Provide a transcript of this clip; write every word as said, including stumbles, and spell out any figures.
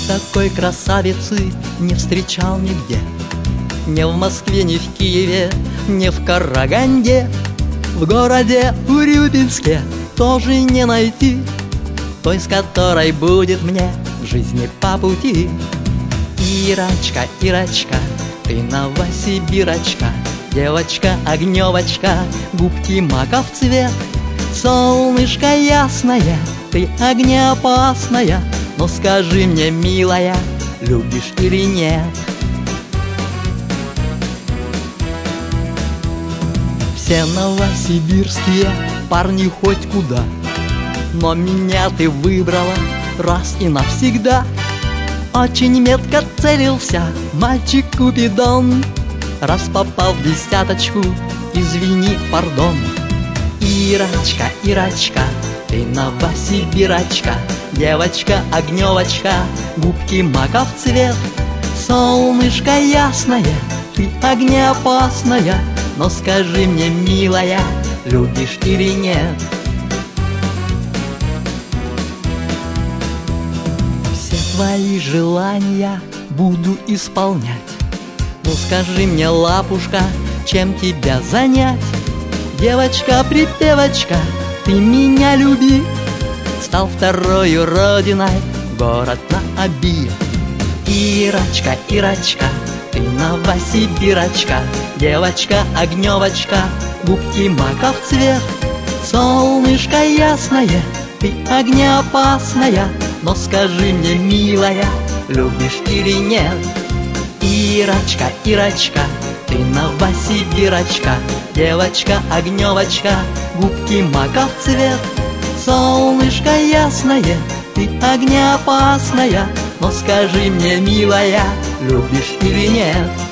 Такой красавицы не встречал нигде, ни в Москве, ни в Киеве, ни в Караганде. В городе Урюпинске тоже не найти той, с которой будет мне в жизни по пути. Ирочка, Ирочка, ты новосибирочка, девочка-огневочка, губки маков цвет. Солнышко ясное, ты огнеопасная, но скажи мне, милая, любишь или нет? Все новосибирские парни хоть куда, но меня ты выбрала раз и навсегда. Очень метко целился мальчик Купидон, раз попал в десяточку, извини, пардон. Ирочка, Ирочка, ты новосибирочка, девочка-огневочка, губки маков цвет. Солнышко ясное, ты огнеопасная, но скажи мне, милая, любишь или нет? Все твои желания буду исполнять, ну скажи мне, лапушка, чем тебя занять? Девочка-припевочка, ты меня люби, стал второю родиной город на Оби. Ирочка, Ирочка, ты новосибирочка, девочка-огневочка, губки маков цвет. Солнышко ясное, ты огнеопасная, но скажи мне, милая, любишь или нет? Ирочка, Ирочка, ты новосибирочка, девочка-огневочка, губки маков цвет. Солнышко ясное, ты огнеопасная, но скажи мне, милая, любишь или нет?